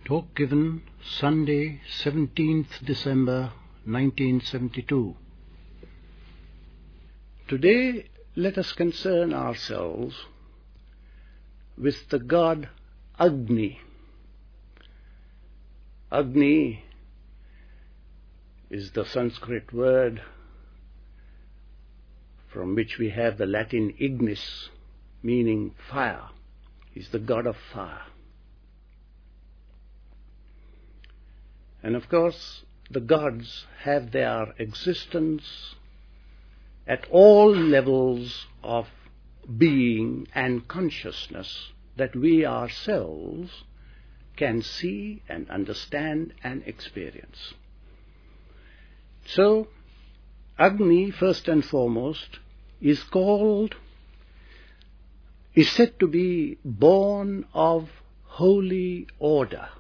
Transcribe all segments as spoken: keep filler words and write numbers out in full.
Talk given Sunday, seventeenth December nineteen seventy-two. Today let us concern ourselves with the god Agni. Agni is the Sanskrit word from which we have the Latin ignis, meaning fire. He is the god of fire. And of course, the gods have their existence at all levels of being and consciousness that we ourselves can see and understand and experience. So, Agni, first and foremost, is called, is said to be born of holy order.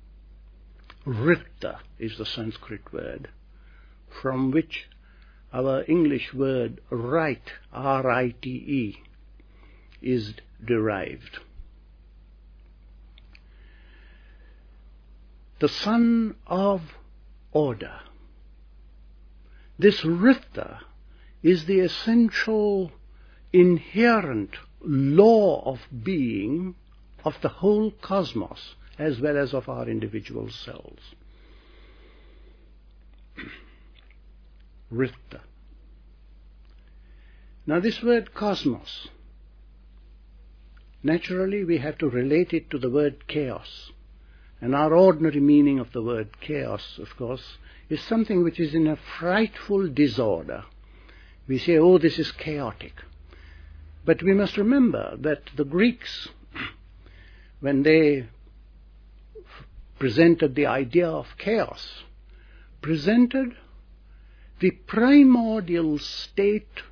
Ritta is the Sanskrit word, from which our English word right, R I T E, is derived. The son of order. This Ritta is the essential, inherent law of being of the whole cosmos, as well as of our individual selves. Ritta. Now this word cosmos, naturally we have to relate it to the word chaos. And our ordinary meaning of the word chaos, of course, is something which is in a frightful disorder. We say, oh, this is chaotic. But we must remember that the Greeks, when they presented the idea of chaos, presented the primordial state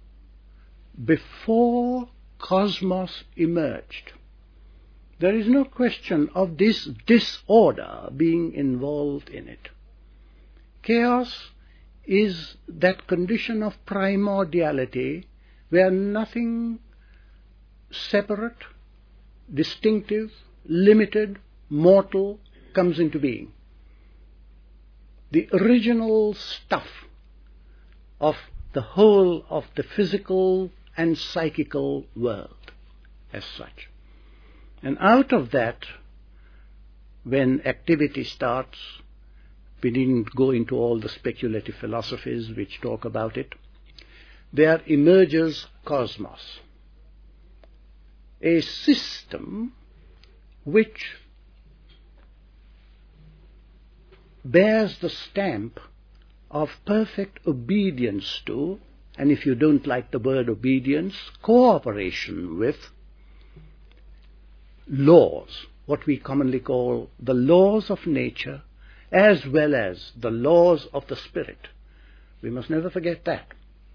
before cosmos emerged. There is no question of this disorder being involved in it. Chaos is that condition of primordiality where nothing separate, distinctive, limited, mortal comes into being. The original stuff of the whole of the physical and psychical world as such. And out of that, when activity starts, we needn't go into all the speculative philosophies which talk about it, there emerges cosmos, a system which bears the stamp of perfect obedience to, and if you don't like the word obedience, cooperation with laws, what we commonly call the laws of nature, as well as the laws of the spirit. We must never forget that.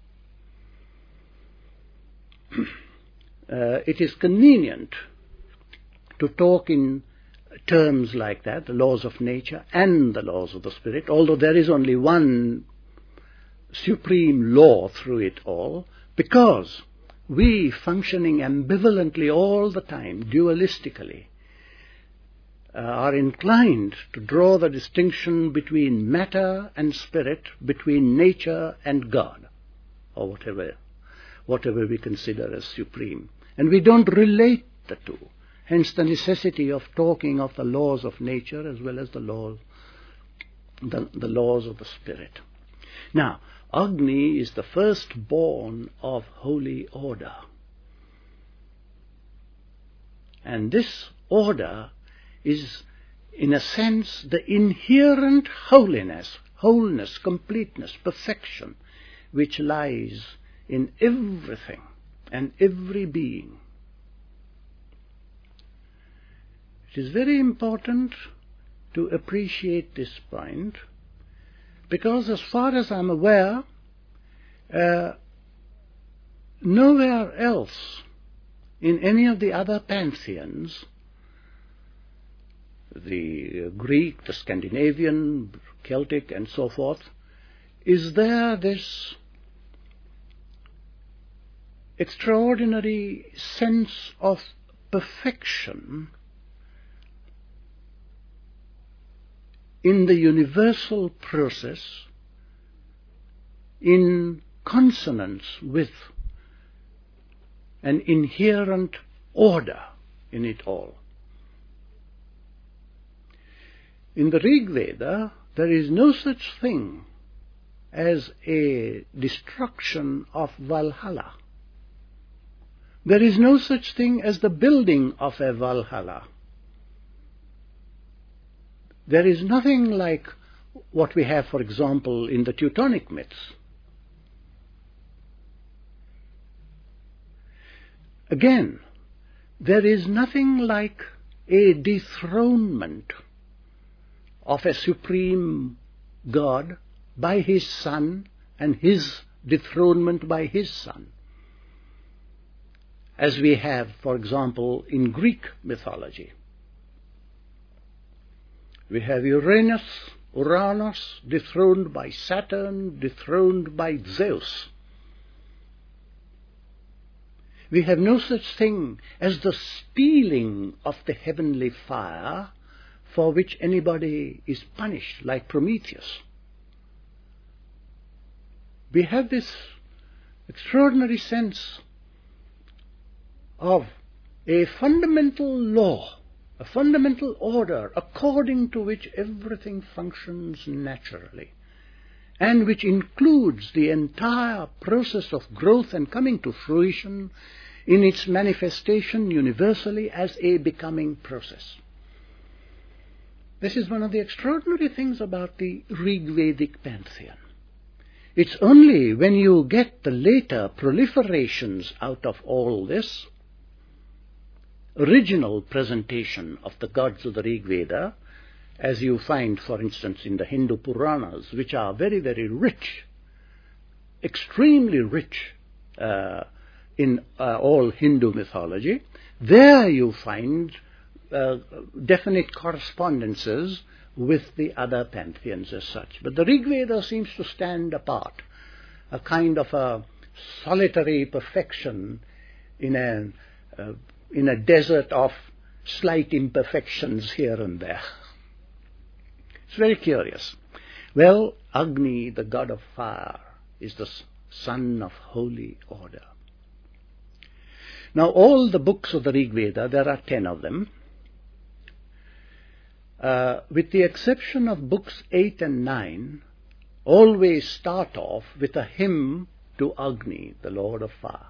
uh, it is convenient to talk in terms like that, the laws of nature and the laws of the spirit, although there is only one supreme law through it all, because we, functioning ambivalently all the time, dualistically, uh, are inclined to draw the distinction between matter and spirit, between nature and God, or whatever, whatever we consider as supreme. And we don't relate the two. Hence the necessity of talking of the laws of nature as well as the laws, the, the laws of the spirit. Now, Agni is the firstborn of holy order. And this order is, in a sense, the inherent holiness, wholeness, completeness, perfection, which lies in everything and every being. It is very important to appreciate this point, because as far as I'm aware, uh, nowhere else in any of the other pantheons, the Greek, the Scandinavian, Celtic, and so forth, is there this extraordinary sense of perfection in the universal process in consonance with an inherent order in it all. In the Rig Veda, there is no such thing as a destruction of Valhalla. There is no such thing as the building of a Valhalla. There is nothing like what we have, for example, in the Teutonic myths. Again, there is nothing like a dethronement of a supreme God by his son and his dethronement by his son, as we have, for example, in Greek mythology. We have Uranus, Uranus dethroned by Saturn, dethroned by Zeus. We have no such thing as the stealing of the heavenly fire for which anybody is punished, like Prometheus. We have this extraordinary sense of a fundamental law, a fundamental order according to which everything functions naturally, and which includes the entire process of growth and coming to fruition in its manifestation universally as a becoming process. This is one of the extraordinary things about the Rig Vedic pantheon. It's only when you get the later proliferations out of all this original presentation of the gods of the Rig Veda, as you find, for instance, in the Hindu Puranas, which are very, very rich, extremely rich uh, in uh, all Hindu mythology. There you find uh, definite correspondences with the other pantheons as such. But the Rig Veda seems to stand apart, a kind of a solitary perfection in a, uh, in a desert of slight imperfections here and there. It's very curious. Well, Agni, the god of fire, is the son of holy order. Now, all the books of the Rig Veda, there are ten of them, uh, with the exception of books eight and nine, always start off with a hymn to Agni, the Lord of Fire.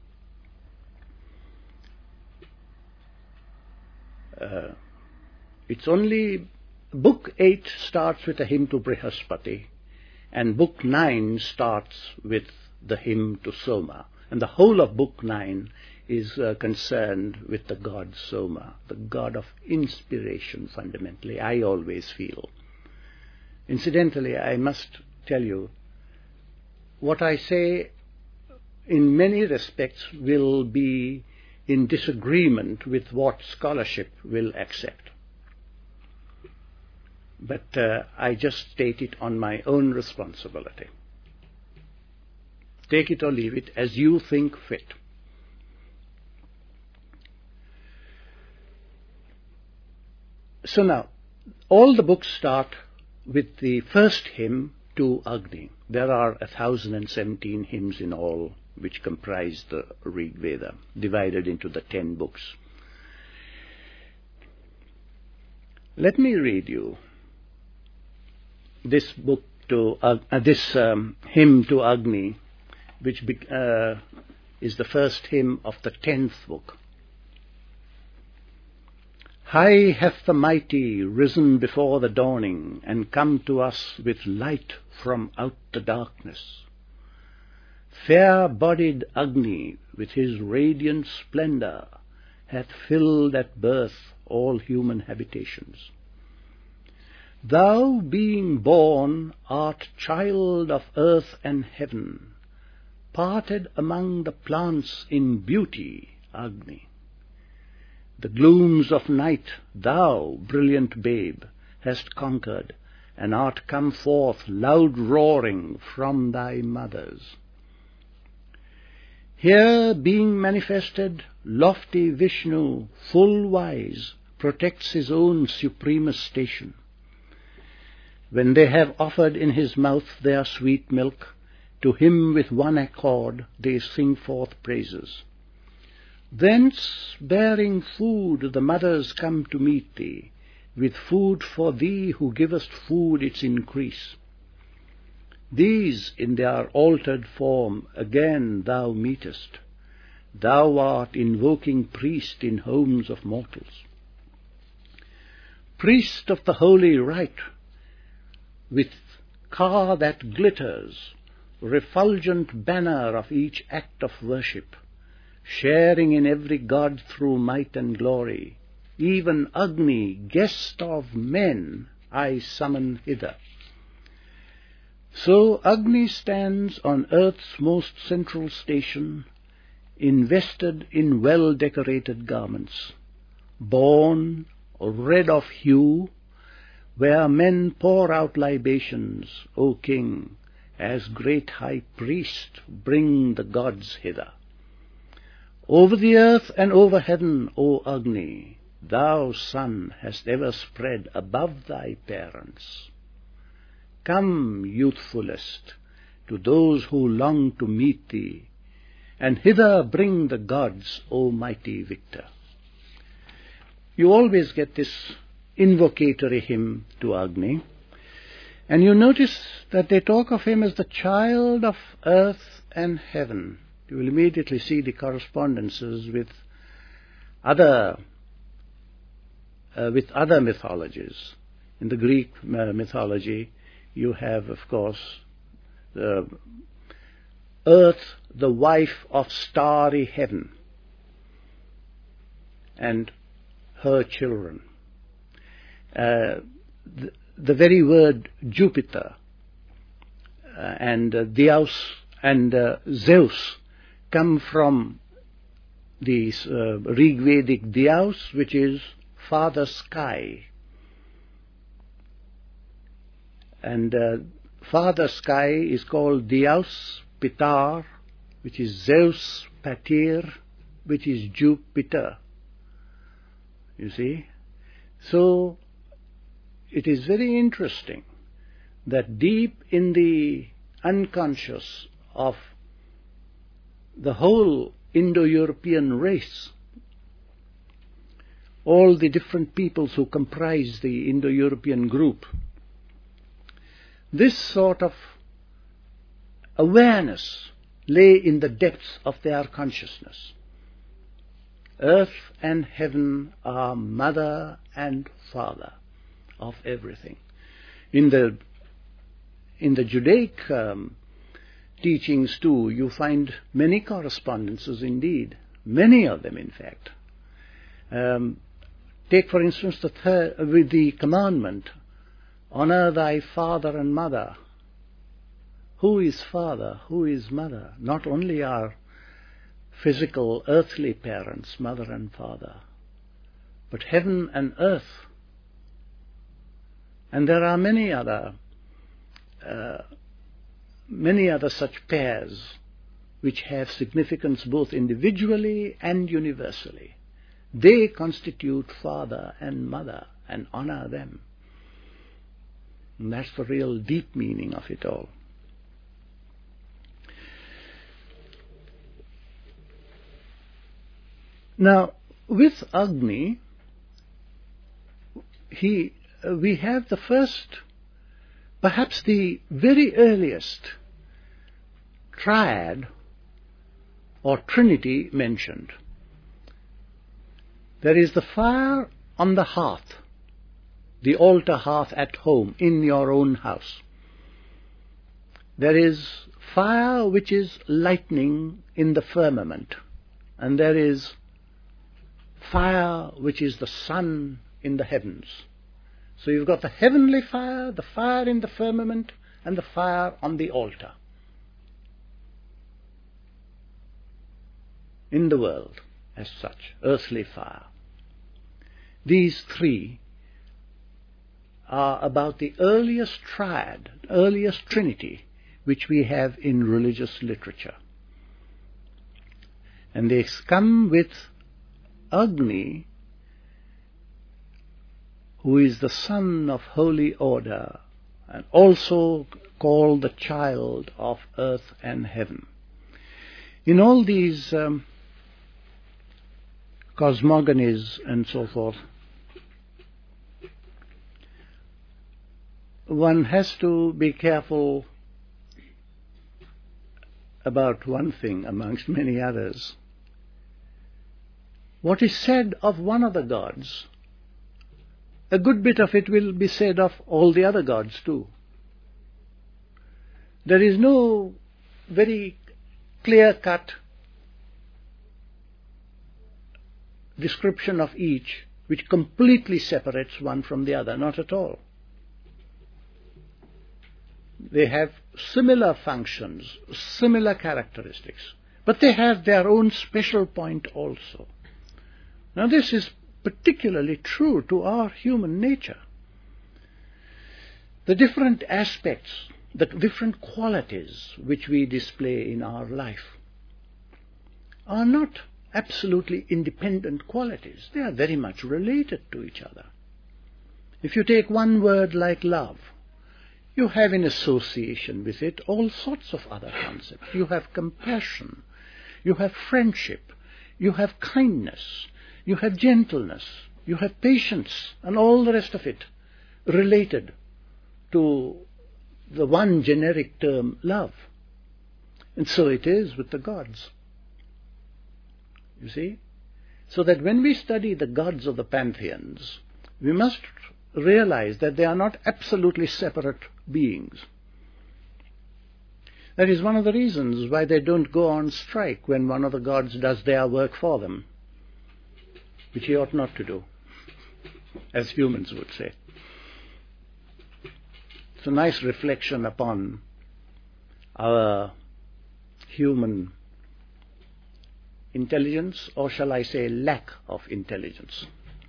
Uh, it's only book eight starts with a hymn to Brihaspati, and book nine starts with the hymn to Soma, and the whole of book nine is uh, concerned with the god Soma, the god of inspiration fundamentally, I always feel. Incidentally, I must tell you, what I say in many respects will be in disagreement with what scholarship will accept. But uh, I just state it on my own responsibility. Take it or leave it as you think fit. So now, all the books start with the first hymn to Agni. There are one thousand seventeen hymns in all, which comprise the Rig Veda, divided into the ten books. Let me read you this book to uh, uh, this um, hymn to Agni, which be, uh, is the first hymn of the tenth book. High hath the mighty risen before the dawning, and come to us with light from out the darkness. Fair-bodied Agni, with his radiant splendor, hath filled at birth all human habitations. Thou, being born, art child of earth and heaven, parted among the plants in beauty, Agni. The glooms of night thou, brilliant babe, hast conquered, and art come forth loud roaring from thy mothers. Here being manifested, lofty Vishnu, full wise, protects his own supremest station. When they have offered in his mouth their sweet milk, to him with one accord they sing forth praises. Thence, bearing food, the mothers come to meet thee, with food for thee who givest food its increase. These in their altered form again thou meetest. Thou art invoking priest in homes of mortals. Priest of the holy rite, with car that glitters, refulgent banner of each act of worship, sharing in every god through might and glory, even Agni, guest of men, I summon hither. So Agni stands on earth's most central station, invested in well-decorated garments, born, red of hue, where men pour out libations, O king, as great high priest bring the gods hither. Over the earth and over heaven, O Agni, thou sun hast ever spread above thy parents. Come, youthfulest, to those who long to meet thee, and hither bring the gods, O mighty victor. You always get this invocatory hymn to Agni, and you notice that they talk of him as the child of earth and heaven. You will immediately see the correspondences with other uh, with other mythologies. In the Greek uh, mythology, you have, of course, the earth, the wife of starry heaven, and her children. Uh, the, the very word Jupiter uh, and uh, Deus and uh, Zeus come from the uh, Rig-Vedic Deus, which is Father Sky. And uh, Father Sky is called Deus Pitar, which is Zeus Patir, which is Jupiter. You see? So, it is very interesting that deep in the unconscious of the whole Indo-European race, all the different peoples who comprise the Indo-European group, this sort of awareness lay in the depths of their consciousness. Earth and heaven are mother and father of everything. In the in the Judaic um, teachings too, you find many correspondences indeed, many of them in fact. Um, take for instance the third, with the commandment, honor thy father and mother. Who is father? Who is mother? Not only our physical earthly parents, mother and father, but heaven and earth. And there are many other uh, many other such pairs which have significance both individually and universally. They constitute father and mother, and honor them. And that's the real deep meaning of it all. Now, with Agni, he, uh, we have the first, perhaps the very earliest triad or trinity mentioned. There is the fire on the hearth, the altar hearth at home, in your own house. There is fire which is lightning in the firmament, and there is fire which is the sun in the heavens. So you've got the heavenly fire, the fire in the firmament, and the fire on the altar in the world as such, earthly fire. These three are about the earliest triad, earliest trinity, which we have in religious literature. And they come with Agni, who is the son of holy order and also called the child of earth and heaven. In all these um, cosmogonies and so forth, one has to be careful about one thing amongst many others. What is said of one of the gods, a good bit of it will be said of all the other gods too. There is no very clear-cut description of each which completely separates one from the other, not at all. They have similar functions, similar characteristics, but they have their own special point also. Now this is particularly true to our human nature. The different aspects, the different qualities which we display in our life are not absolutely independent qualities. They are very much related to each other. If you take one word like love, you have in association with it all sorts of other concepts. You have compassion, you have friendship, you have kindness, you have gentleness, you have patience, and all the rest of it related to the one generic term, love. And so it is with the gods. You see? So that when we study the gods of the pantheons, we must realize that they are not absolutely separate beings. That is one of the reasons why they don't go on strike when one of the gods does their work for them, which he ought not to do, as humans would say. It's a nice reflection upon our human intelligence, or shall I say lack of intelligence.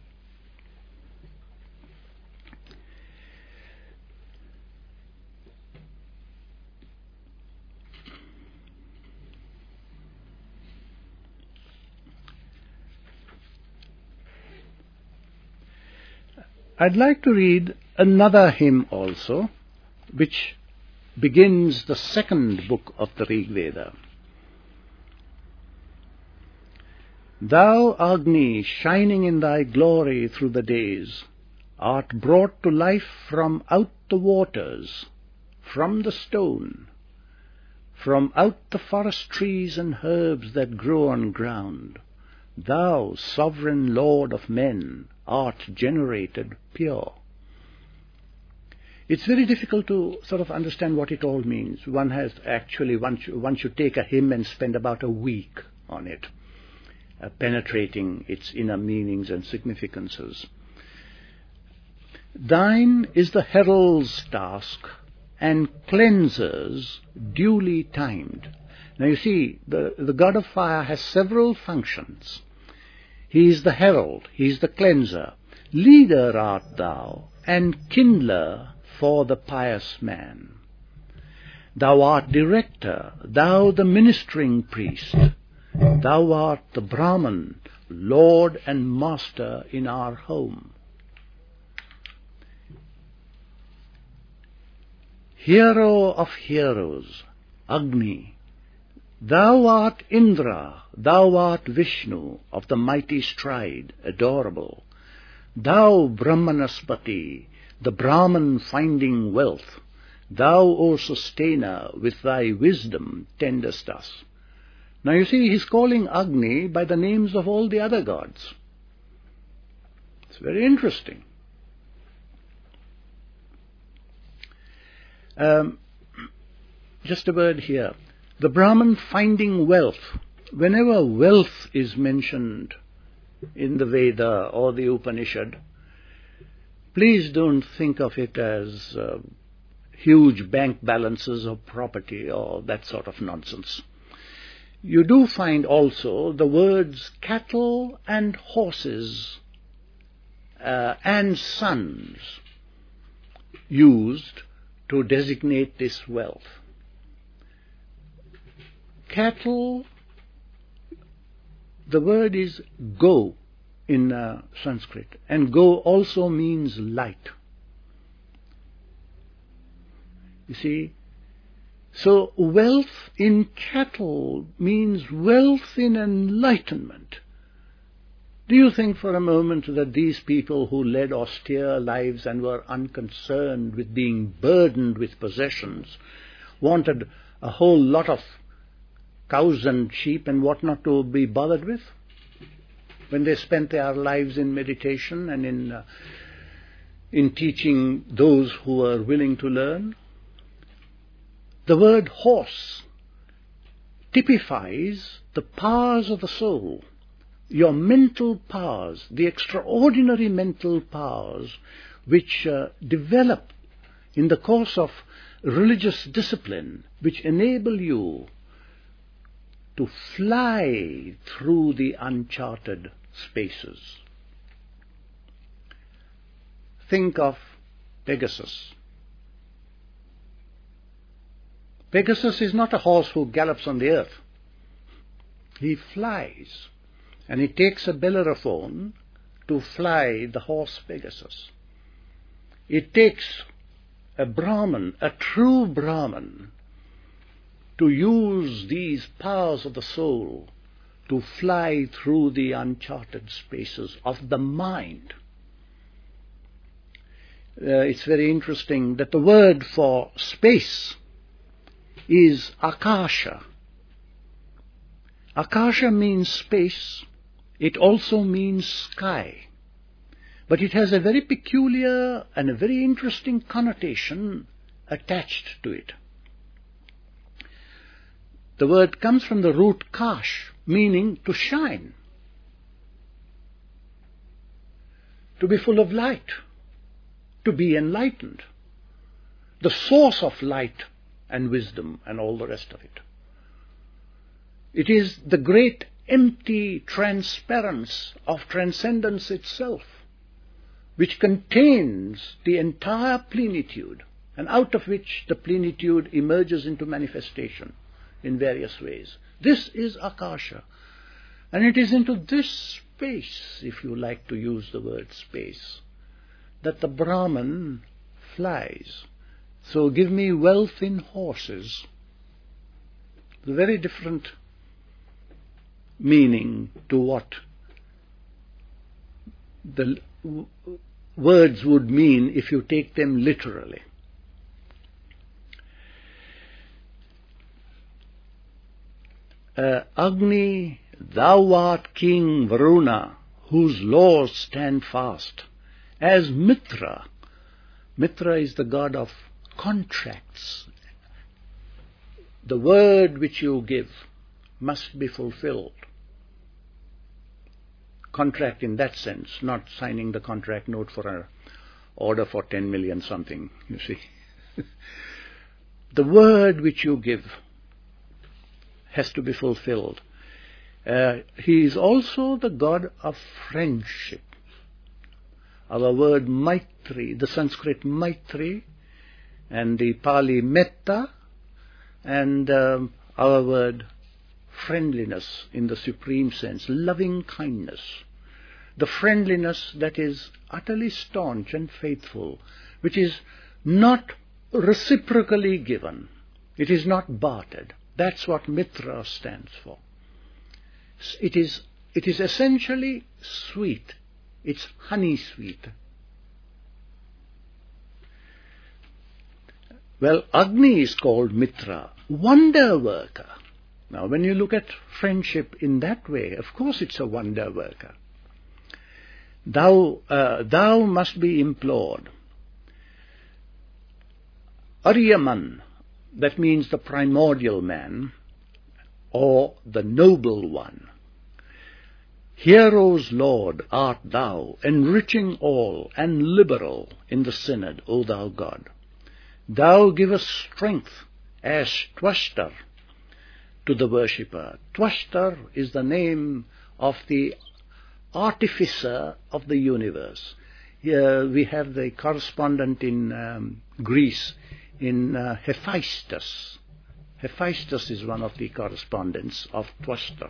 I'd like to read another hymn also, which begins the second book of the Rig Veda. Thou, Agni, shining in thy glory through the days, art brought to life from out the waters, from the stone, from out the forest trees and herbs that grow on ground. Thou, sovereign Lord of men, art generated pure. It's very difficult to sort of understand what it all means. One has actually, one should, one should take a hymn and spend about a week on it, uh, penetrating its inner meanings and significances. Thine is the herald's task, and cleanser's duly timed. Now you see, the, the god of fire has several functions. He is the herald, he is the cleanser. Leader art thou, and kindler for the pious man. Thou art director, thou the ministering priest. Thou art the Brahman, Lord and Master in our home. Hero of heroes, Agni, thou art Indra, thou art Vishnu, of the mighty stride, adorable. Thou Brahmanaspati, the Brahman finding wealth, thou, O sustainer, with thy wisdom tendest us. Now you see, he's calling Agni by the names of all the other gods. It's very interesting. Um, just a word here. The Brahman finding wealth. Whenever wealth is mentioned in the Veda or the Upanishad, please don't think of it as uh, huge bank balances of property or that sort of nonsense. You do find also the words cattle and horses uh, and sons used to designate this wealth. Cattle, the word is go in uh, Sanskrit, and go also means light. You see? So wealth in cattle means wealth in enlightenment. Do you think for a moment that these people who led austere lives and were unconcerned with being burdened with possessions wanted a whole lot of cows and sheep and what not to be bothered with? When they spent their lives in meditation and in, uh, in teaching those who were willing to learn? The word horse typifies the powers of the soul, your mental powers, the extraordinary mental powers which uh, develop in the course of religious discipline, which enable you to fly through the uncharted spaces. Think of Pegasus. Pegasus is not a horse who gallops on the earth. He flies, and it takes a Bellerophon to fly the horse Pegasus. It takes a Brahman, a true Brahman, to use these powers of the soul to fly through the uncharted spaces of the mind. Uh, it's very interesting that the word for space is Akasha. Akasha means space. It also means sky. But it has a very peculiar and a very interesting connotation attached to it. The word comes from the root kash, meaning to shine, to be full of light, to be enlightened, the source of light and wisdom and all the rest of it. It is the great empty transparence of transcendence itself, which contains the entire plenitude, and out of which the plenitude emerges into manifestation in various ways. This is Akasha. And it is into this space, if you like to use the word space, that the Brahman flies. So give me wealth in horses. It's a very different meaning to what the w- words would mean if you take them literally. Uh, Agni, thou art King Varuna, whose laws stand fast. As Mitra, Mitra is the god of contracts. The word which you give must be fulfilled. Contract in that sense, not signing the contract note for an order for ten million something, you see. The word which you give has to be fulfilled. Uh, he is also the god of friendship. Our word Maitri, the Sanskrit Maitri, and the Pali Metta, and um, our word friendliness in the supreme sense, loving kindness. The friendliness that is utterly staunch and faithful, which is not reciprocally given. It is not bartered. That's what Mitra stands for. It is, it is essentially sweet. It's honey sweet. Well, Agni is called Mitra, wonder worker. Now, when you look at friendship in that way, of course it's a wonder worker. Thou, uh, thou must be implored. Aryaman, that means the primordial man, or the noble one. Heroes' Lord art thou, enriching all and liberal in the synod, O thou God. Thou givest strength as Twashtar to the worshipper. Twashtar is the name of the artificer of the universe. Here we have the correspondent in um, Greece, in uh, Hephaestus. Hephaestus is one of the correspondents of Twashtar.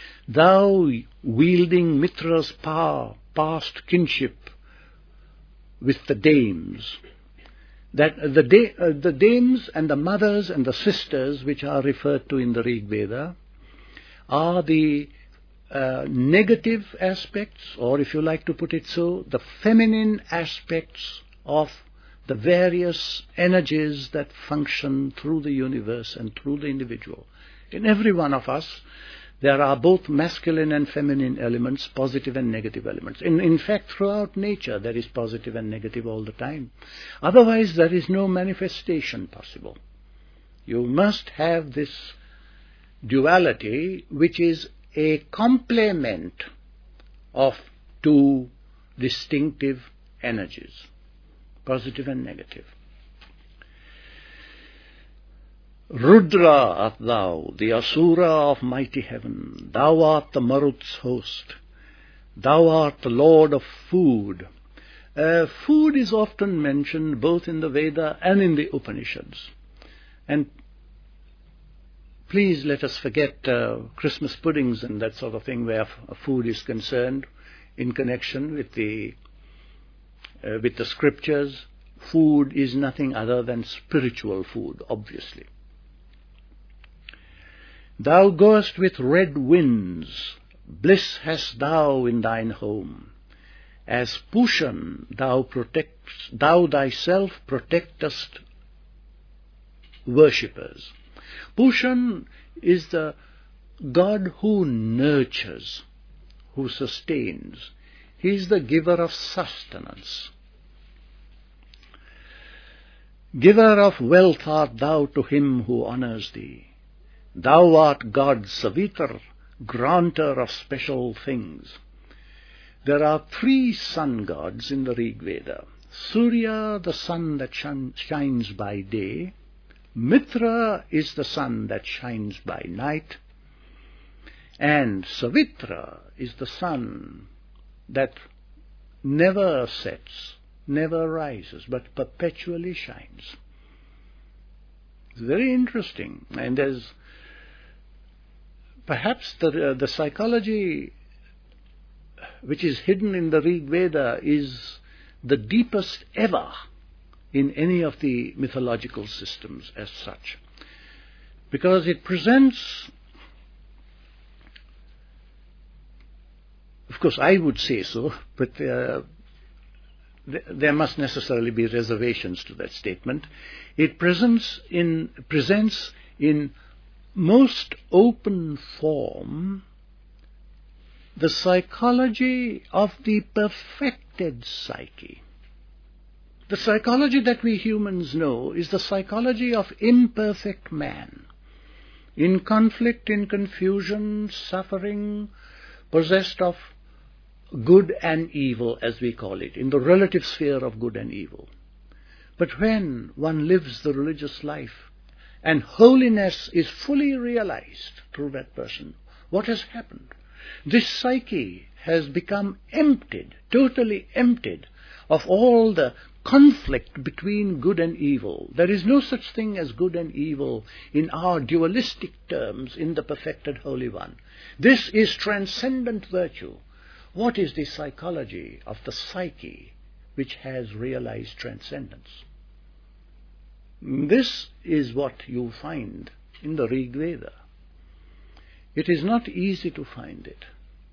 Thou, wielding Mitra's power, past kinship, with the dames. That the, da- uh, the dames and the mothers and the sisters which are referred to in the Rig Veda are the uh, negative aspects, or if you like to put it so, the feminine aspects of the various energies that function through the universe and through the individual. In every one of us, there are both masculine and feminine elements, positive and negative elements. In, in fact, throughout nature, there is positive and negative all the time. Otherwise, there is no manifestation possible. You must have this duality, which is a complement of two distinctive energies, positive and negative. Rudra art thou, the Asura of mighty heaven. Thou art the Marut's host. Thou art the Lord of food. Uh, food is often mentioned both in the Veda and in the Upanishads. And please let us forget uh, Christmas puddings and that sort of thing where f- food is concerned in connection with the, uh, with the scriptures. Food is nothing other than spiritual food, obviously. Thou goest with red winds, bliss hast thou in thine home. As Pushan thou protects, thou thyself protectest worshippers. Pushan is the God who nurtures, who sustains. He is the giver of sustenance. Giver of wealth art thou to him who honours thee. Thou art God Savitar, granter of special things. There are three sun gods in the Rig Veda. Surya, the sun that shines by day. Mitra is the sun that shines by night. And Savitra is the sun that never sets, never rises, but perpetually shines. It's very interesting. And there's perhaps the, uh, the psychology which is hidden in the Rig Veda is the deepest ever in any of the mythological systems as such. Because it presents, of course I would say so, but uh, th- there must necessarily be reservations to that statement. It presents in, presents in most open form the psychology of the perfected psyche. The psychology that we humans know is the psychology of imperfect man, in conflict, in confusion, suffering, possessed of good and evil, as we call it, in the relative sphere of good and evil. But when one lives the religious life, and holiness is fully realized through that person, what has happened? This psyche has become emptied, totally emptied of all the conflict between good and evil. There is no such thing as good and evil in our dualistic terms in the perfected Holy One. This is transcendent virtue. What is the psychology of the psyche which has realized transcendence? This is what you find in the Rig Veda. It is not easy to find it.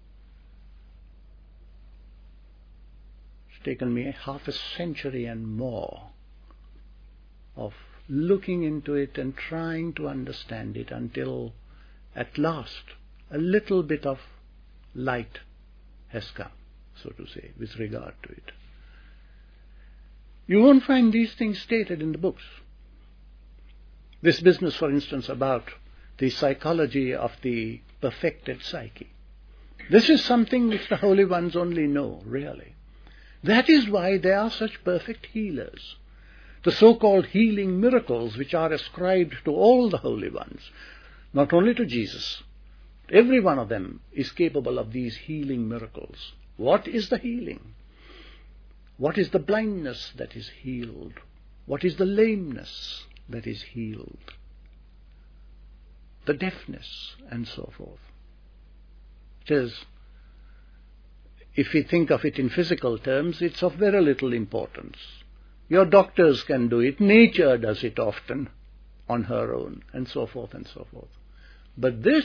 It's taken me half a century and more of looking into it and trying to understand it until at last a little bit of light has come, so to say, with regard to it. You won't find these things stated in the books. This business, for instance, about the psychology of the perfected psyche. This is something which the Holy Ones only know, really. That is why they are such perfect healers. The so-called healing miracles which are ascribed to all the Holy Ones, not only to Jesus, every one of them is capable of these healing miracles. What is the healing? What is the blindness that is healed? What is the lameness that is healed? The deafness, and so forth. It is, if we think of it in physical terms, it's of very little importance. Your doctors can do it, nature does it often on her own, and so forth and so forth. But this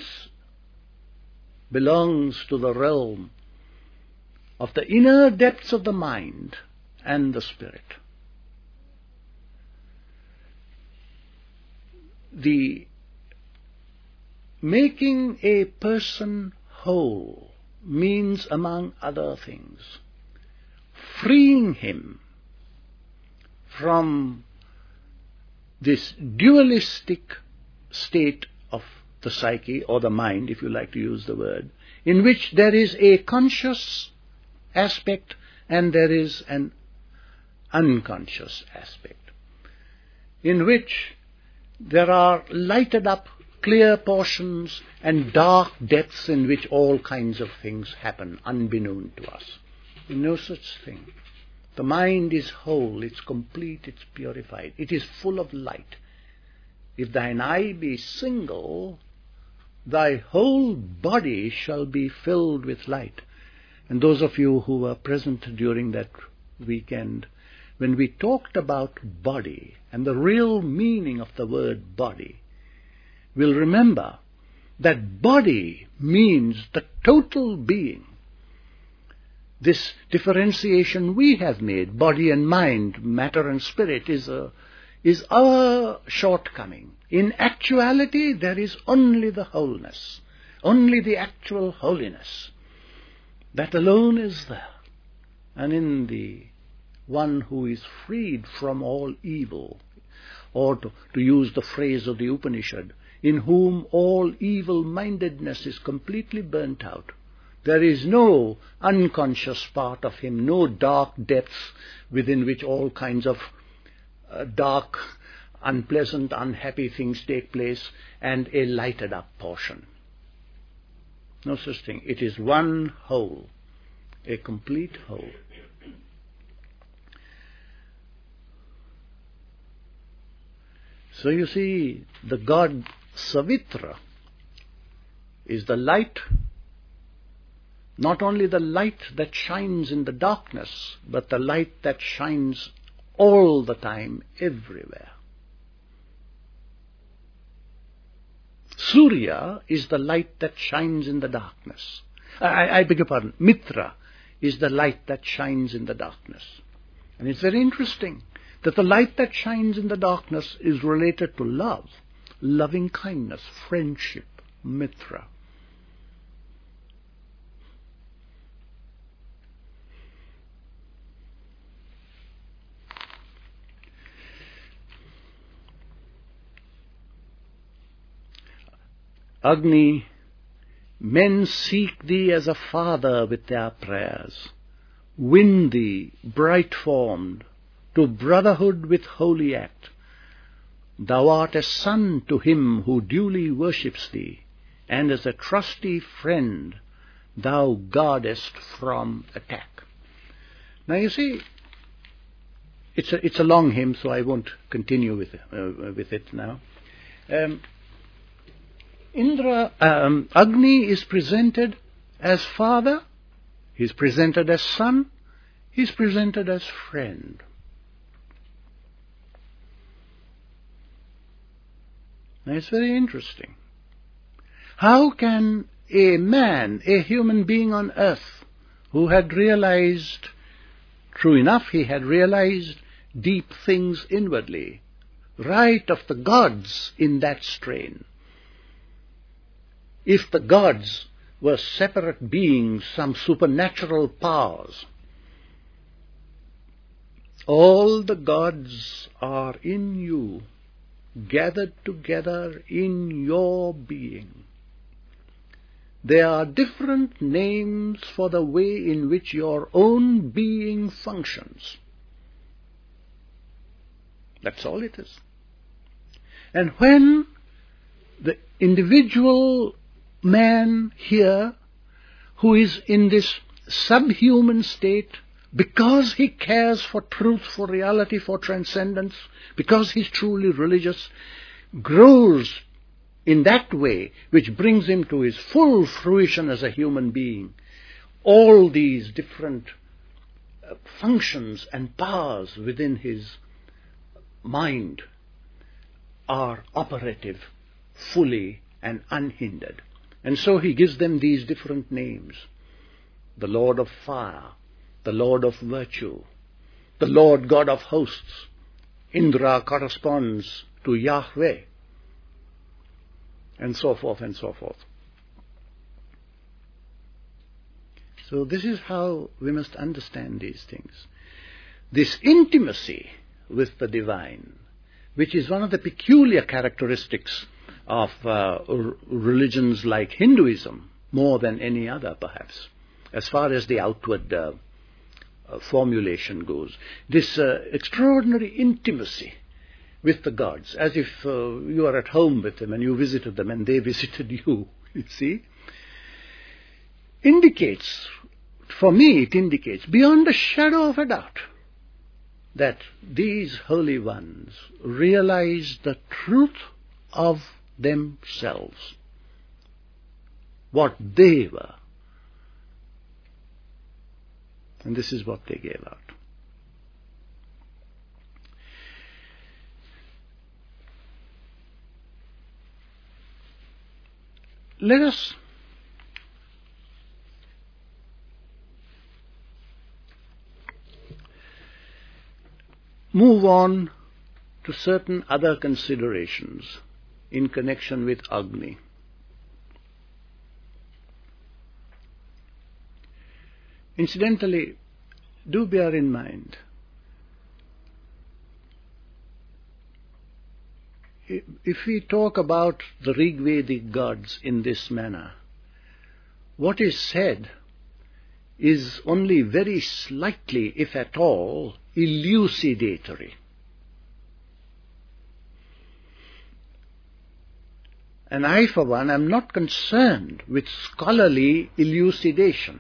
belongs to the realm of the inner depths of the mind and the spirit. The making a person whole means, among other things, freeing him from this dualistic state of the psyche, or the mind, if you like to use the word, in which there is a conscious aspect and there is an unconscious aspect, in which there are lighted up clear portions and dark depths in which all kinds of things happen unbeknown to us. No such thing. The mind is whole, it's complete, it's purified, it is full of light. If thine eye be single, thy whole body shall be filled with light. And those of you who were present during that weekend, when we talked about body and the real meaning of the word body, will remember that body means the total being. This differentiation we have made, body and mind, matter and spirit, is a, is our shortcoming. In actuality, there is only the wholeness, only the actual holiness. That alone is there. And in the one who is freed from all evil, or to, to use the phrase of the Upanishad, in whom all evil-mindedness is completely burnt out. There is no unconscious part of him, no dark depths within which all kinds of uh, dark, unpleasant, unhappy things take place, and a lighted up portion. No such thing. It is one whole, a complete whole. So you see, the god Savitra is the light, not only the light that shines in the darkness, but the light that shines all the time, everywhere. Surya is the light that shines in the darkness. I, I beg your pardon, Mitra is the light that shines in the darkness. And it's very interesting that the light that shines in the darkness is related to love, loving kindness, friendship, Mitra. Agni, men seek thee as a father with their prayers, win thee, bright-formed, to brotherhood with holy act. Thou art a son to him who duly worships thee, and as a trusty friend thou guardest from attack. Now you see, it's a, it's a long hymn, so I won't continue with, uh, with it now. Um, Indra, um, Agni is presented as father, he's presented as son, he's presented as friend. Now it's very interesting. How can a man, a human being on earth, who had realized, true enough, he had realized deep things inwardly, write of the gods in that strain? If the gods were separate beings, some supernatural powers, all the gods are in you, gathered together in your being. There are different names for the way in which your own being functions. That's all it is. And when the individual man here, who is in this subhuman state, because he cares for truth, for reality, for transcendence, because he's truly religious, grows in that way which brings him to his full fruition as a human being, all these different uh, functions and powers within his mind are operative fully and unhindered. And so he gives them these different names. The Lord of Fire, the Lord of Virtue, the Lord God of Hosts. Indra corresponds to Yahweh, and so forth and so forth. So this is how we must understand these things. This intimacy with the divine, which is one of the peculiar characteristics of uh, r- religions like Hinduism, more than any other perhaps, as far as the outward uh, uh, formulation goes. This uh, extraordinary intimacy with the gods, as if uh, you are at home with them and you visited them and they visited you, you see, indicates, for me it indicates, beyond a shadow of a doubt, that these holy ones realize the truth of themselves, what they were. And this is what they gave out. Let us move on to certain other considerations in connection with Agni. Incidentally, do bear in mind, if we talk about the Rigvedic gods in this manner, what is said is only very slightly, if at all, elucidatory. And I, for one, am not concerned with scholarly elucidation.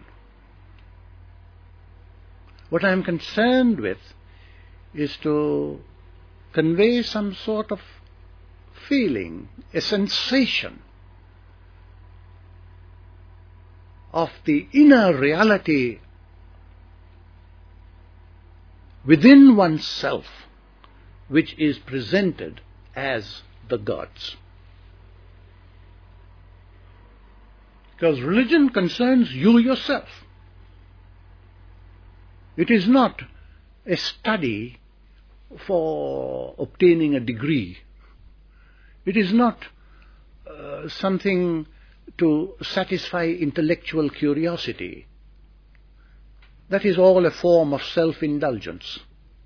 What I am concerned with is to convey some sort of feeling, a sensation of the inner reality within oneself, which is presented as the gods. Because religion concerns you yourself. It is not a study for obtaining a degree. It is not uh, something to satisfy intellectual curiosity. That is all a form of self-indulgence.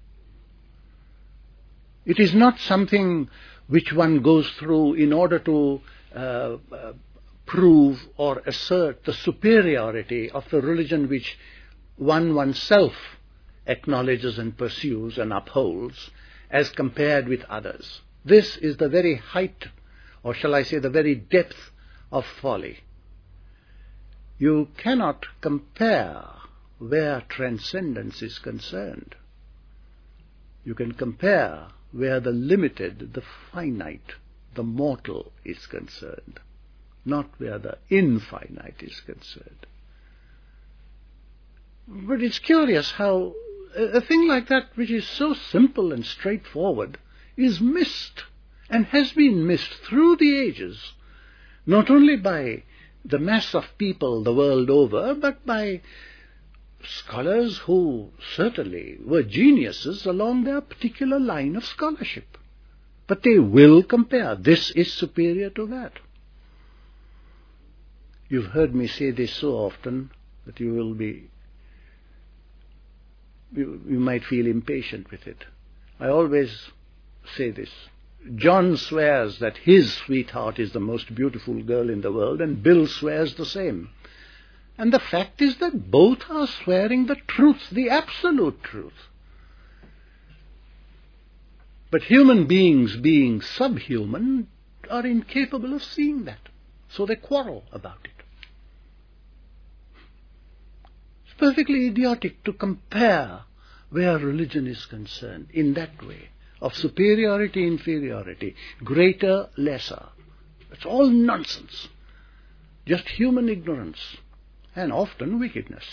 It is not something which one goes through in order to uh, uh, prove or assert the superiority of the religion which one oneself acknowledges and pursues and upholds as compared with others. This is the very height, or shall I say the very depth of folly. You cannot compare where transcendence is concerned. You can compare where the limited, the finite, the mortal is concerned, not where the infinite is concerned. But it's curious how a thing like that, which is so simple and straightforward, is missed and has been missed through the ages, not only by the mass of people the world over, but by scholars who certainly were geniuses along their particular line of scholarship. But they will compare. This is superior to that. You've heard me say this so often that you will be, you, you might feel impatient with it. I always say this. John swears that his sweetheart is the most beautiful girl in the world, and Bill swears the same. And the fact is that both are swearing the truth, the absolute truth. But human beings, being subhuman, are incapable of seeing that. So they quarrel about it. It's perfectly idiotic to compare where religion is concerned in that way, of superiority, inferiority, greater, lesser. It's all nonsense. Just human ignorance. and often wickedness.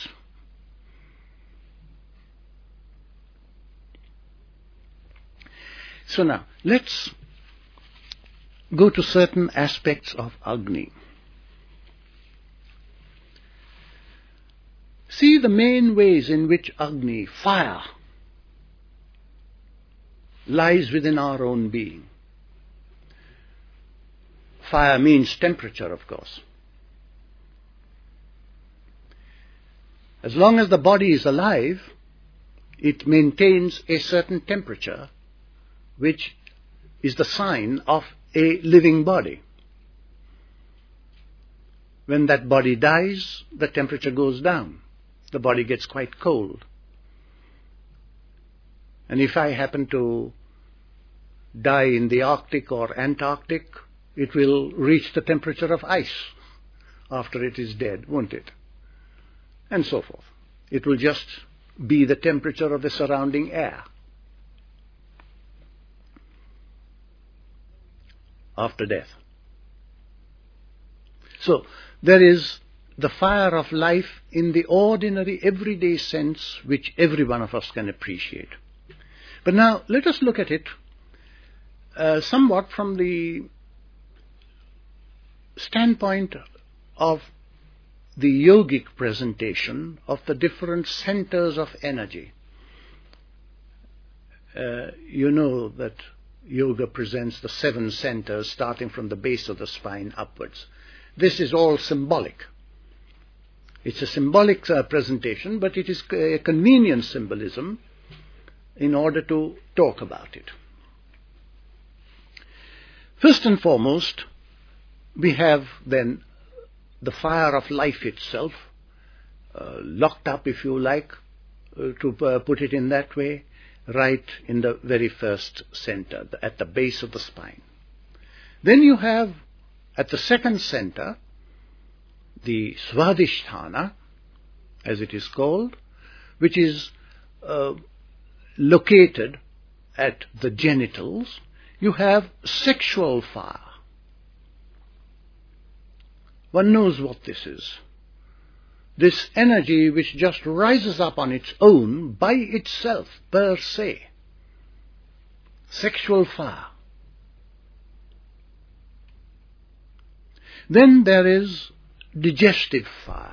So now, let's go to certain aspects of Agni. See the main ways in which Agni, fire, lies within our own being. Fire means temperature, of course. As long as the body is alive, it maintains a certain temperature, which is the sign of a living body. When that body dies, the temperature goes down. The body gets quite cold. And if I happen to die in the Arctic or Antarctic, it will reach the temperature of ice after it is dead, won't it? And so forth. It will just be the temperature of the surrounding air. After death. So, there is the fire of life in the ordinary, everyday sense which every one of us can appreciate. But now, let us look at it uh, somewhat from the standpoint of the yogic presentation of the different centers of energy. Uh, you know that Yoga presents the seven centers starting from the base of the spine upwards. This is all symbolic. It's a symbolic uh, presentation, but it is a convenient symbolism in order to talk about it. First and foremost, we have then the fire of life itself, uh, locked up, if you like, uh, to uh, put it in that way, right in the very first center, at the base of the spine. Then you have, at the second center, the Svadhisthana, as it is called, which is uh, located at the genitals. You have sexual fire. One knows what this is. This energy which just rises up on its own, by itself, per se. Sexual fire. Then there is digestive fire.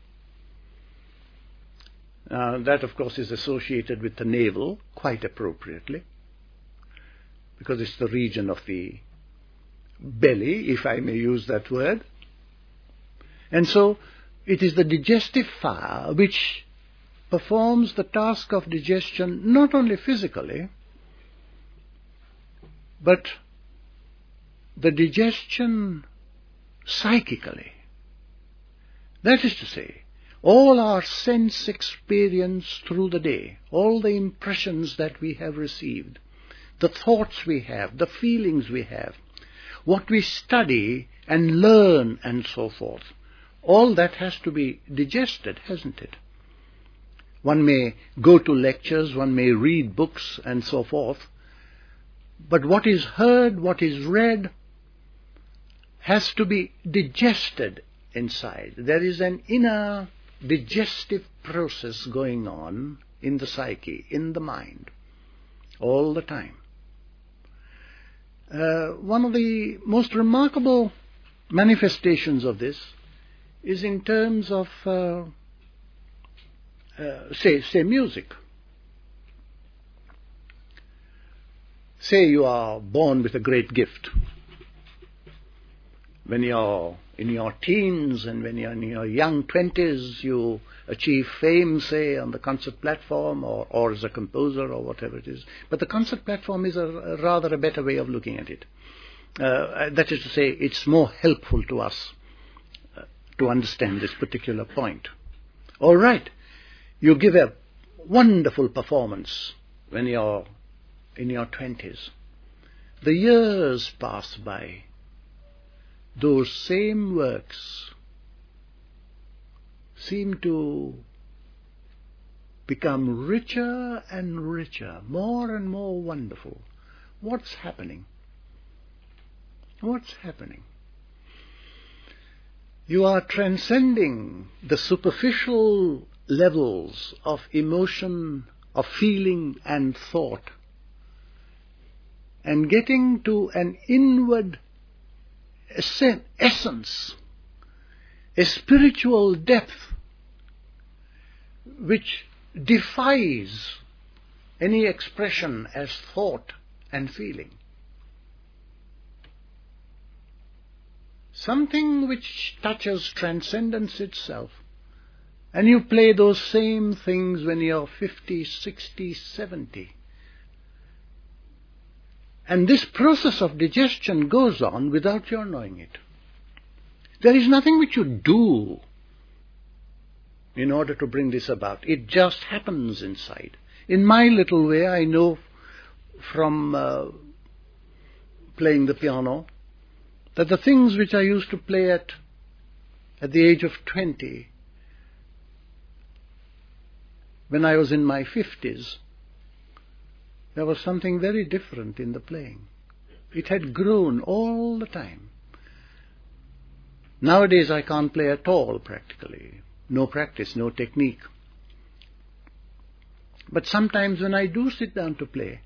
Uh, that, of course, is associated with the navel, quite appropriately, because it's the region of the belly, if I may use that word. And so, it is the digestive fire which performs the task of digestion not only physically, but the digestion psychically. That is to say, all our sense experience through the day, all the impressions that we have received, the thoughts we have, the feelings we have, what we study and learn and so forth, all that has to be digested, hasn't it? One may go to lectures, one may read books and so forth, but what is heard, what is read, has to be digested inside. There is an inner digestive process going on in the psyche, in the mind, all the time. Uh, one of the most remarkable manifestations of this is in terms of, uh, uh, say, say music. Say you are born with a great gift. When you're in your teens and when you're in your young twenties, you achieve fame, say, on the concert platform or, or as a composer or whatever it is. But the concert platform is a, a rather a better way of looking at it. Uh, that is to say, it's more helpful to us uh, to understand this particular point. All right, you give a wonderful performance when you're in your twenties. The years pass by. Those same works seem to become richer and richer, more and more wonderful. What's happening? What's happening? You are transcending the superficial levels of emotion, of feeling and thought, and getting to an inward essence, a spiritual depth which defies any expression as thought and feeling. Something which touches transcendence itself. And you play those same things when you're fifty, sixty, seventy. And this process of digestion goes on without your knowing it. There is nothing which you do in order to bring this about. It just happens inside. In my little way, I know from uh, playing the piano that the things which I used to play at at the age of twenty, when I was in my fifties, there was something very different in the playing. It had grown all the time. Nowadays I can't play at all practically. No practice, no technique. But sometimes when I do sit down to play,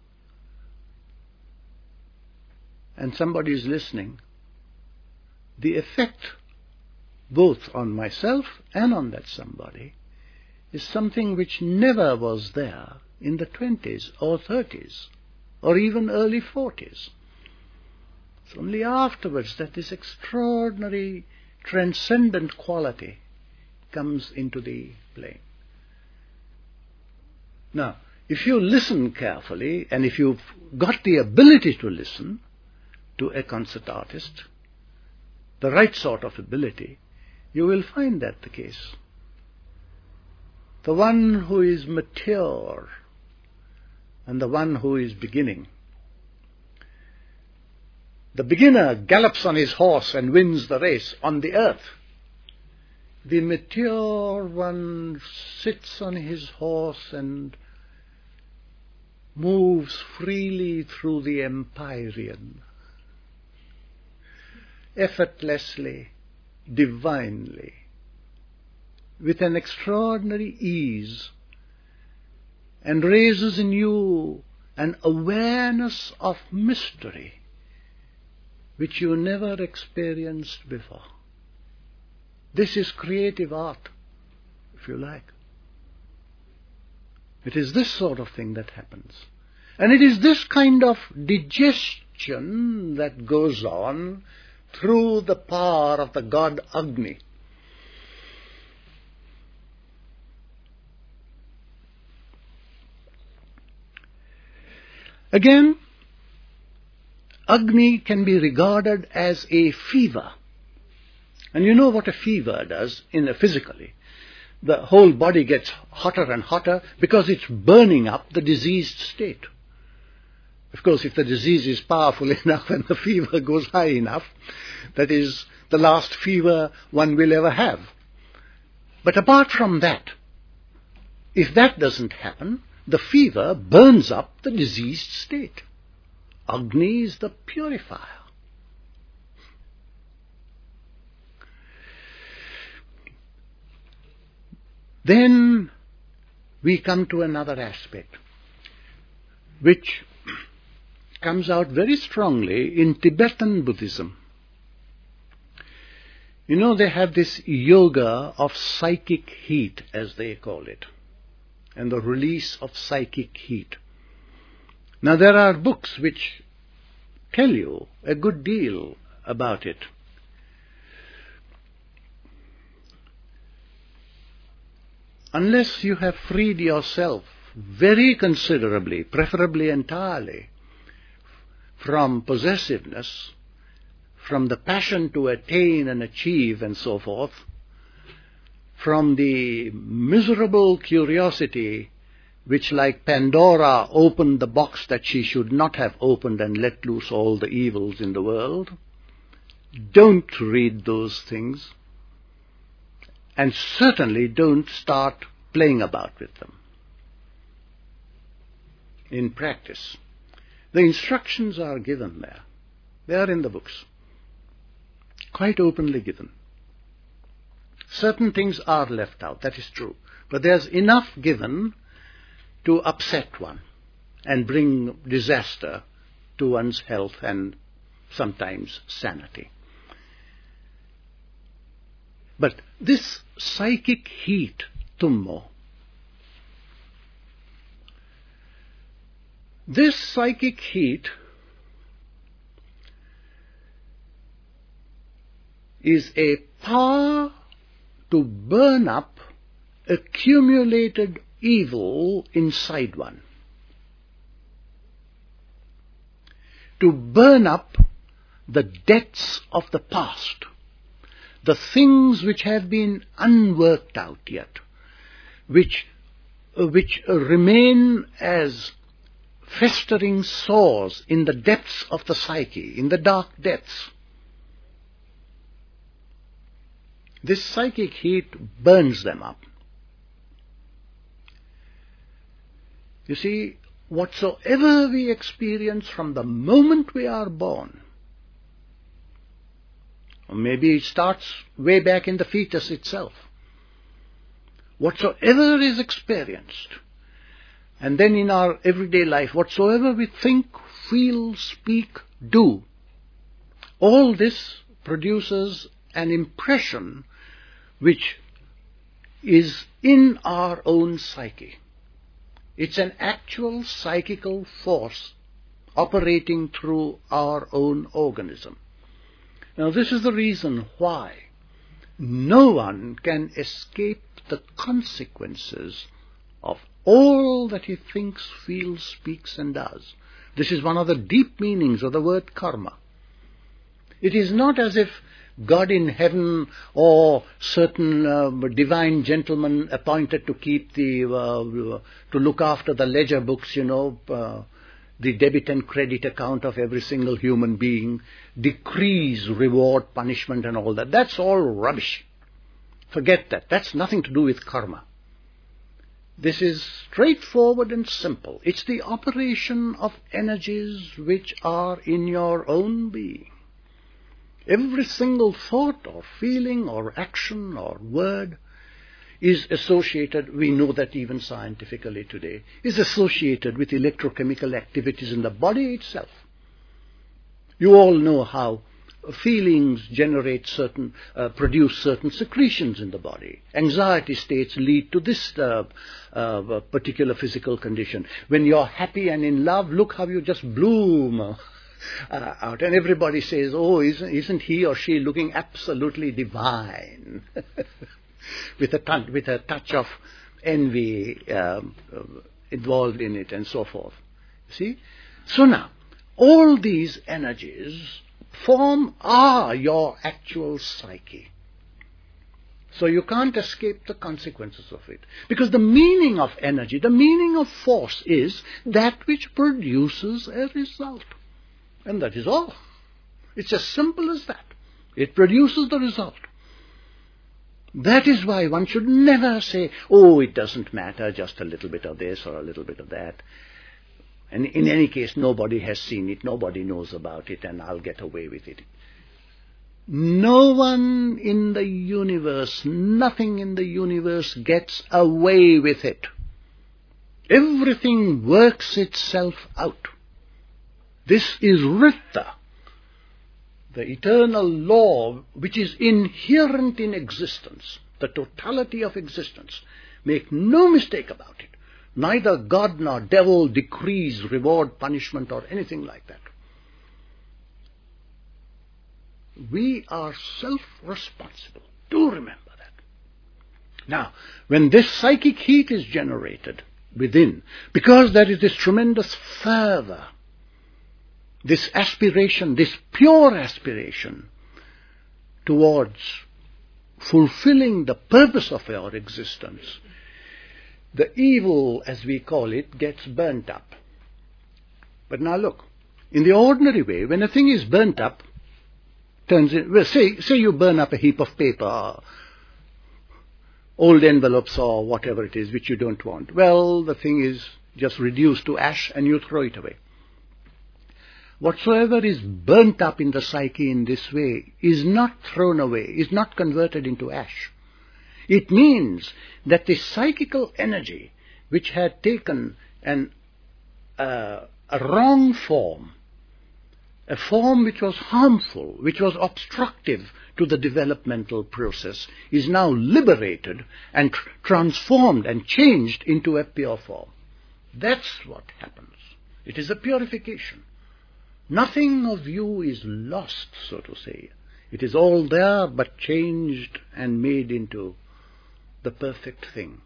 and somebody is listening, the effect both on myself and on that somebody is something which never was there in the twenties or thirties or even early forties. It's only afterwards that this extraordinary transcendent quality comes into the playing. Now, if you listen carefully, and if you've got the ability to listen to a concert artist, the right sort of ability, you will find that the case. The one who is mature and the one who is beginning. The beginner gallops on his horse and wins the race on the earth. The mature one sits on his horse and moves freely through the empyrean, effortlessly, divinely, with an extraordinary ease, and raises in you an awareness of mystery which you never experienced before. This is creative art, if you like. It is this sort of thing that happens. And it is this kind of digestion that goes on through the power of the god Agni. Again, Agni can be regarded as a fever. And you know what a fever does in a physically. The whole body gets hotter and hotter because it's burning up the diseased state. Of course, if the disease is powerful enough and the fever goes high enough, that is the last fever one will ever have. But apart from that, if that doesn't happen, the fever burns up the diseased state. Agni is the purifier. Then we come to another aspect, which comes out very strongly in Tibetan Buddhism. You know, they have this yoga of psychic heat, as they call it, and the release of psychic heat. Now, there are books which tell you a good deal about it. Unless you have freed yourself very considerably, preferably entirely, from possessiveness, from the passion to attain and achieve and so forth, from the miserable curiosity which, like Pandora, opened the box that she should not have opened and let loose all the evils in the world, don't read those things. And certainly don't start playing about with them in practice. The instructions are given there. They are in the books, quite openly given. certain things are left out, that is true. But there's enough given to upset one and bring disaster to one's health and sometimes sanity. But this psychic heat, Tummo, this psychic heat is a power to burn up accumulated evil inside one, to burn up the debts of the past, the things which have been unworked out yet, which, uh, which uh, remain as festering sores in the depths of the psyche, in the dark depths. This psychic heat burns them up. You see, whatsoever we experience from the moment we are born, or maybe it starts way back in the fetus itself, whatsoever is experienced, and then in our everyday life, whatsoever we think, feel, speak, do, all this produces an impression which is in our own psyche. It's an actual psychical force operating through our own organism. Now, this is the reason why no one can escape the consequences of all that he thinks, feels, speaks, and does. This is one of the deep meanings of the word karma. It is not as if God in heaven or certain uh, divine gentlemen appointed to keep the, uh, to look after the ledger books, you know, uh, the debit and credit account of every single human being, decrees reward, punishment and all that. That's all rubbish. Forget that. That's nothing to do with karma. This is straightforward and simple. It's the operation of energies which are in your own being. Every single thought or feeling or action or word is associated, we know that even scientifically today, is associated with electrochemical activities in the body itself. You all know how feelings generate certain, uh, produce certain secretions in the body. Anxiety states lead to this uh, uh, particular physical condition. When you're happy and in love, look how you just bloom Uh, out, and everybody says, oh, isn't, isn't he or she looking absolutely divine? with, a t- with a touch of envy um, uh, involved in it and so forth. See? So now, all these energies form are your actual psyche. So you can't escape the consequences of it. Because the meaning of energy, the meaning of force is that which produces a result. And that is all. It's as simple as that. It produces the result. That is why one should never say, oh, it doesn't matter, just a little bit of this or a little bit of that. And in any case, nobody has seen it, nobody knows about it, and I'll get away with it. No one in the universe, nothing in the universe gets away with it. Everything works itself out. This is Ritta, the eternal law which is inherent in existence, the totality of existence. Make no mistake about it. Neither God nor devil decrees reward, punishment, or anything like that. We are self-responsible. Do remember that. Now, when this psychic heat is generated within, because there is this tremendous fervor, this aspiration, this pure aspiration towards fulfilling the purpose of our existence, the evil, as we call it, gets burnt up. But now look, in the ordinary way, when a thing is burnt up, turns in, well, say, say you burn up a heap of paper, old envelopes or whatever it is which you don't want. Well, the thing is just reduced to ash and you throw it away. Whatsoever is burnt up in the psyche in this way is not thrown away, is not converted into ash. It means that the psychical energy which had taken an, uh, a wrong form, a form which was harmful, which was obstructive to the developmental process, is now liberated and tr- transformed and changed into a pure form. That's what happens. It is a purification. Nothing of you is lost, so to say. It is all there, but changed and made into the perfect thing.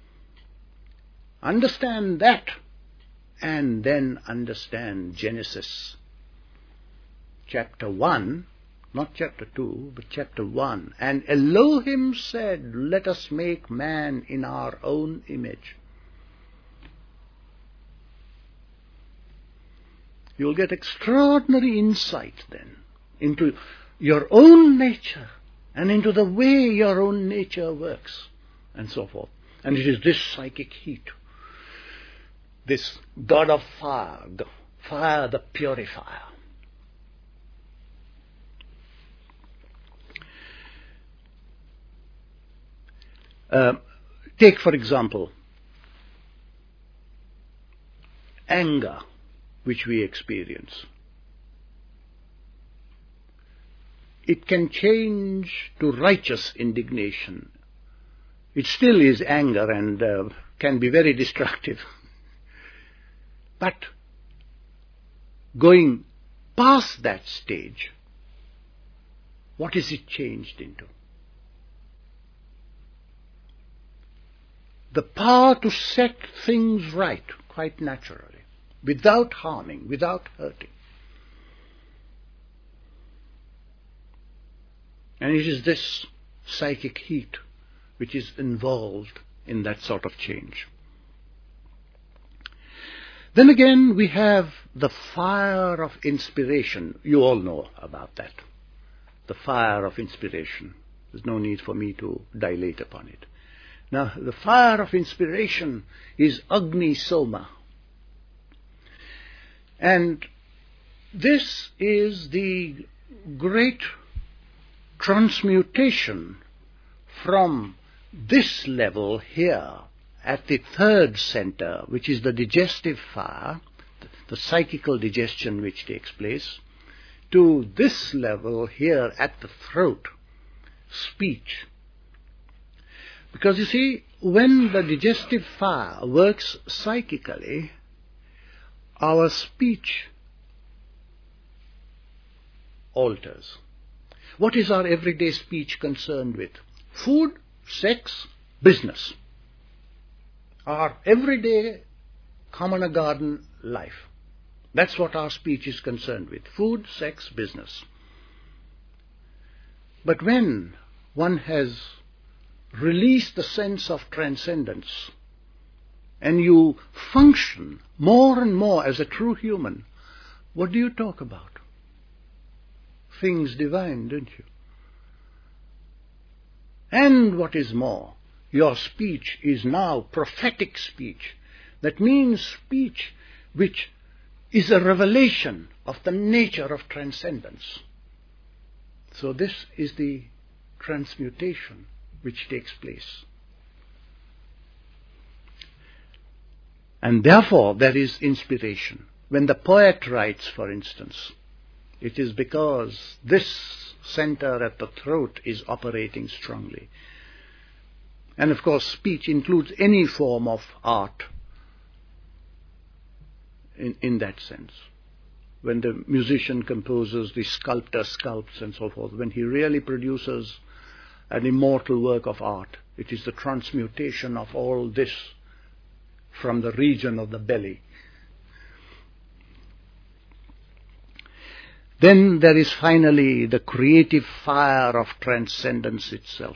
Understand that, and then understand Genesis chapter one, not chapter two, but chapter one. And Elohim said, let us make man in our own image. You'll get extraordinary insight then into your own nature and into the way your own nature works and so forth. And it is this psychic heat, this God of fire, fire the purifier. Uh, take, for example, anger, which we experience. It can change to righteous indignation. It still is anger and uh, can be very destructive. But going past that stage, what is it changed into? The power to set things right, quite naturally, without harming, without hurting. And it is this psychic heat which is involved in that sort of change. Then again, we have the fire of inspiration. You all know about that. The fire of inspiration. There's no need for me to dilate upon it. Now, the fire of inspiration is Agni Soma. And this is the great transmutation from this level here at the third center, which is the digestive fire, the psychical digestion which takes place, to this level here at the throat, speech. Because you see, when the digestive fire works psychically, our speech alters. What is our everyday speech concerned with? Food, sex, business. Our everyday common garden life. That's what our speech is concerned with. Food, sex, business. But when one has released the sense of transcendence and you function more and more as a true human, what do you talk about? Things divine, don't you? And what is more, your speech is now prophetic speech. That means speech which is a revelation of the nature of transcendence. So this is the transmutation which takes place. And therefore there is inspiration. When the poet writes, for instance, it is because this center at the throat is operating strongly. And of course speech includes any form of art in, in that sense. When the musician composes, the sculptor sculpts and so forth, when he really produces an immortal work of art, it is the transmutation of all this from the region of the belly. Then there is finally the creative fire of transcendence itself.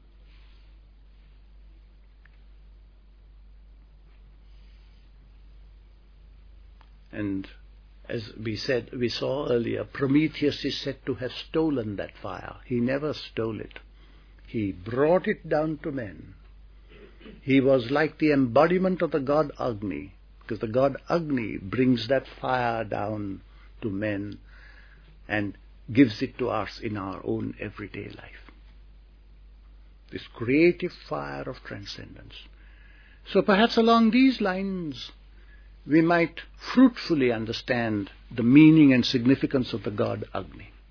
And as we said, we saw earlier, Prometheus is said to have stolen that fire. He never stole it. He brought it down to men. He was like the embodiment of the god Agni, because the god Agni brings that fire down to men and gives it to us in our own everyday life. this creative fire of transcendence. So perhaps along these lines we might fruitfully understand the meaning and significance of the god Agni.